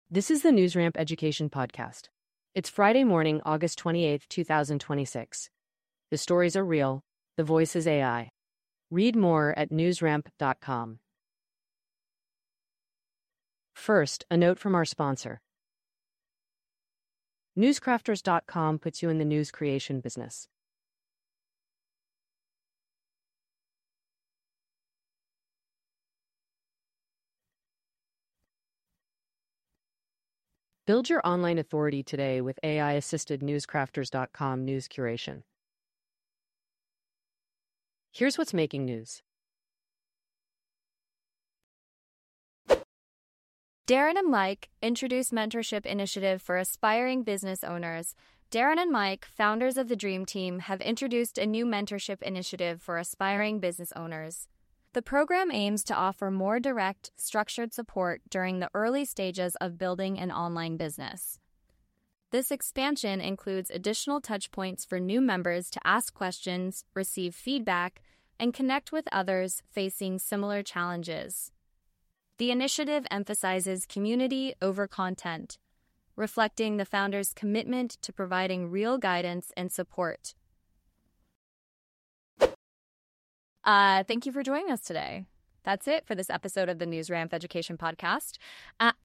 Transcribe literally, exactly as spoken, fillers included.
This is the NewsRamp Education Podcast. It's Friday morning, August twenty-eighth, two thousand twenty-six. The stories are real. The voice is A I. Read more at newsramp dot com. First, a note from our sponsor. newscrafters dot com puts you in the news creation business. Build your online authority today with A I-assisted newscrafters dot com news curation. Here's what's making news. Darren and Mike introduce mentorship initiative for aspiring business owners. Darren and Mike, founders of the Dream Team, have introduced a new mentorship initiative for aspiring business owners. The program aims to offer more direct, structured support during the early stages of building an online business. This expansion includes additional touchpoints for new members to ask questions, receive feedback, and connect with others facing similar challenges. The initiative emphasizes community over content, reflecting the founders' commitment to providing real guidance and support. Uh, thank you for joining us today. That's it for this episode of the NewsRamp Education Podcast. Uh,